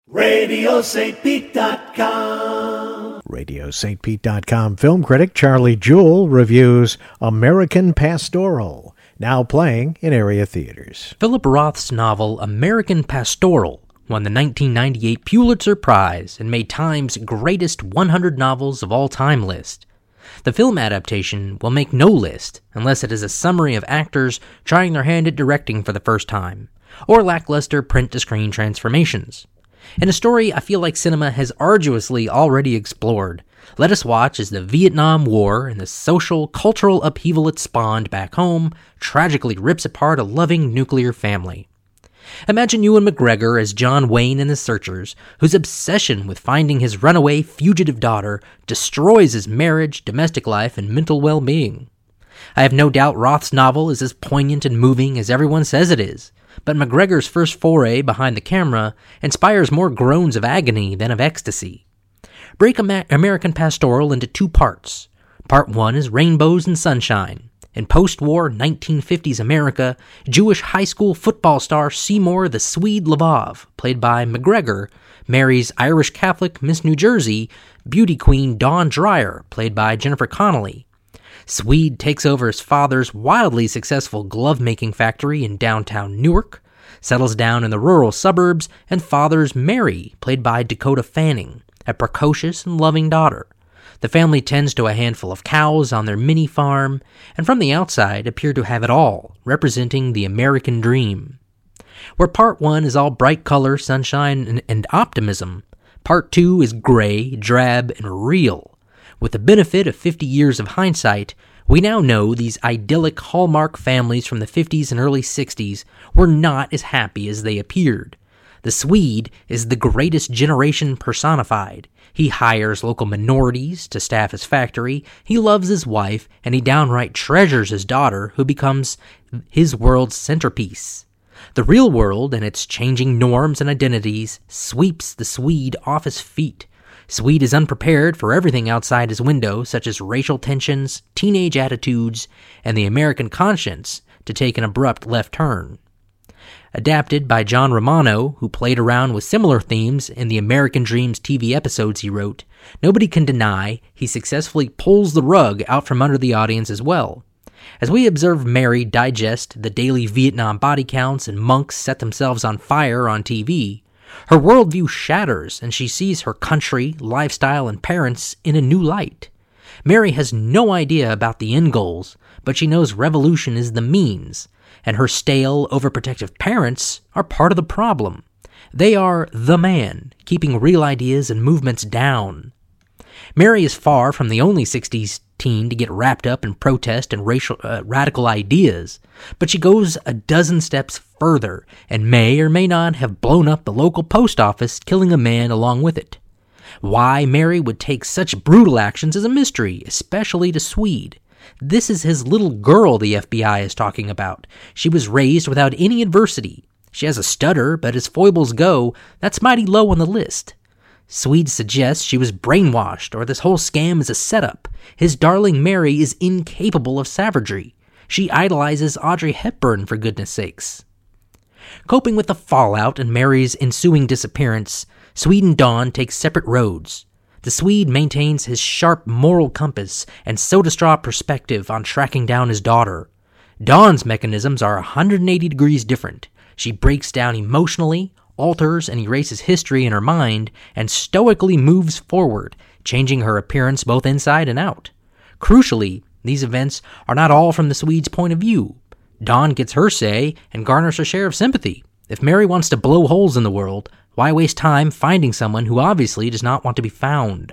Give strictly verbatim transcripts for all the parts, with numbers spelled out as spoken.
radio st pete dot com. radio st pete dot com film critic Charlie Jewell reviews American Pastoral, now playing in area theaters. Philip Roth's novel American Pastoral won the nineteen ninety-eight Pulitzer Prize and made Time's greatest one hundred novels of all time list. The film adaptation will make no list unless it is a summary of actors trying their hand at directing for the first time, or lackluster print-to-screen transformations. In a story I feel like cinema has arduously already explored, let us watch as the Vietnam War and the social, cultural upheaval it spawned back home tragically rips apart a loving nuclear family. Imagine Ewan McGregor as John Wayne in The Searchers, whose obsession with finding his runaway, fugitive daughter destroys his marriage, domestic life, and mental well-being. I have no doubt Roth's novel is as poignant and moving as everyone says it is, but McGregor's first foray behind the camera inspires more groans of agony than of ecstasy. Break Ama- American Pastoral into two parts. Part one is rainbows and sunshine. In post-war nineteen fifties America, Jewish high school football star Seymour the Swede Lvov, played by McGregor, marries Irish Catholic Miss New Jersey beauty queen Dawn Dreyer, played by Jennifer Connelly. Swede takes over his father's wildly successful glove-making factory in downtown Newark, settles down in the rural suburbs, and fathers Mary, played by Dakota Fanning, a precocious and loving daughter. The family tends to a handful of cows on their mini farm, and from the outside appear to have it all, representing the American dream. Where part one is all bright color, sunshine, and, and optimism, part two is gray, drab, and real. With the benefit of fifty years of hindsight, we now know these idyllic Hallmark families from the fifties and early sixties were not as happy as they appeared. The Swede is the greatest generation personified. He hires local minorities to staff his factory, he loves his wife, and he downright treasures his daughter, who becomes his world's centerpiece. The real world and its changing norms and identities sweeps the Swede off his feet. Swede is unprepared for everything outside his window, such as racial tensions, teenage attitudes, and the American conscience, to take an abrupt left turn. Adapted by John Romano, who played around with similar themes in the American Dreams T V episodes he wrote, nobody can deny he successfully pulls the rug out from under the audience as well. As we observe Mary digest the daily Vietnam body counts and monks set themselves on fire on T V, her worldview shatters and she sees her country, lifestyle, and parents in a new light. Mary has no idea about the end goals, but she knows revolution is the means, and her stale, overprotective parents are part of the problem. They are the man, keeping real ideas and movements down. Mary is far from the only sixties teen to get wrapped up in protest and racial uh, radical ideas, but she goes a dozen steps further and may or may not have blown up the local post office, killing a man along with it. Why Mary would take such brutal actions is a mystery, especially to Swede. This is his little girl the F B I is talking about. She was raised without any adversity. She has a stutter, but as foibles go, that's mighty low on the list. Swede suggests she was brainwashed, or this whole scam is a setup. His darling Mary is incapable of savagery. She idolizes Audrey Hepburn, for goodness sakes. Coping with the fallout and Mary's ensuing disappearance, Swede and Dawn take separate roads. The Swede maintains his sharp moral compass and soda-straw perspective on tracking down his daughter. Dawn's mechanisms are one hundred eighty degrees different. She breaks down emotionally, alters and erases history in her mind, and stoically moves forward, changing her appearance both inside and out. Crucially, these events are not all from the Swede's point of view. Dawn gets her say and garners her share of sympathy. If Mary wants to blow holes in the world, why waste time finding someone who obviously does not want to be found?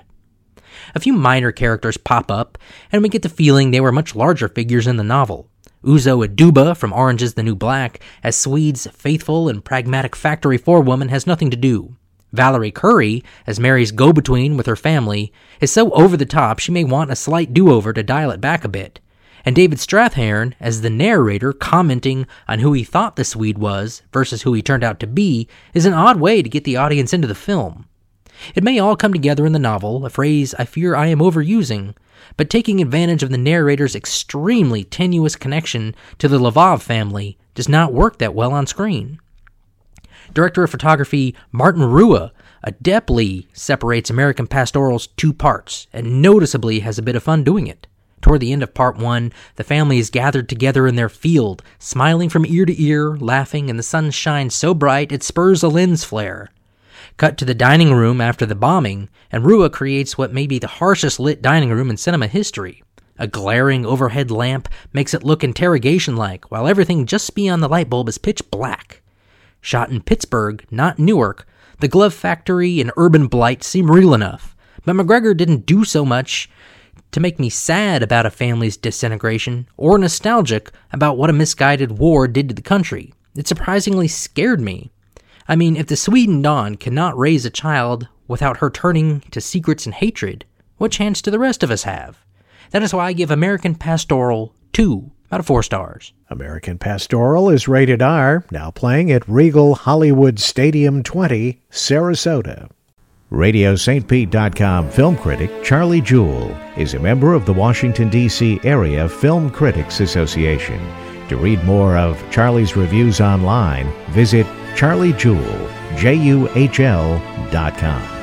A few minor characters pop up, and we get the feeling they were much larger figures in the novel. Uzo Aduba from Orange is the New Black, as Swede's faithful and pragmatic factory forewoman, has nothing to do. Valerie Curry, as Mary's go-between with her family, is so over the top she may want a slight do-over to dial it back a bit. And David Strathairn, as the narrator commenting on who he thought the Swede was versus who he turned out to be, is an odd way to get the audience into the film. It may all come together in the novel, a phrase I fear I am overusing, but taking advantage of the narrator's extremely tenuous connection to the Lvov family does not work that well on screen. Director of photography Martin Rua adeptly separates American Pastoral's two parts, and noticeably has a bit of fun doing it. Toward the end of part one, the family is gathered together in their field, smiling from ear to ear, laughing, and the sun shines so bright it spurs a lens flare. Cut to the dining room after the bombing, and Rua creates what may be the harshest lit dining room in cinema history. A glaring overhead lamp makes it look interrogation-like, while everything just beyond the light bulb is pitch black. Shot in Pittsburgh, not Newark, the glove factory and urban blight seem real enough, but McGregor didn't do so much to make me sad about a family's disintegration, or nostalgic about what a misguided war did to the country. It surprisingly scared me. I mean, if the Sweden Dawn cannot raise a child without her turning to secrets and hatred, what chance do the rest of us have? That is why I give American Pastoral two out of four stars. American Pastoral is rated R, now playing at Regal Hollywood Stadium twenty, Sarasota. Radio Saint Pete dot com film critic Charlie Jewell is a member of the Washington, D C Area Film Critics Association. To read more of Charlie's reviews online, visit charlie jewell, J U H L dot com.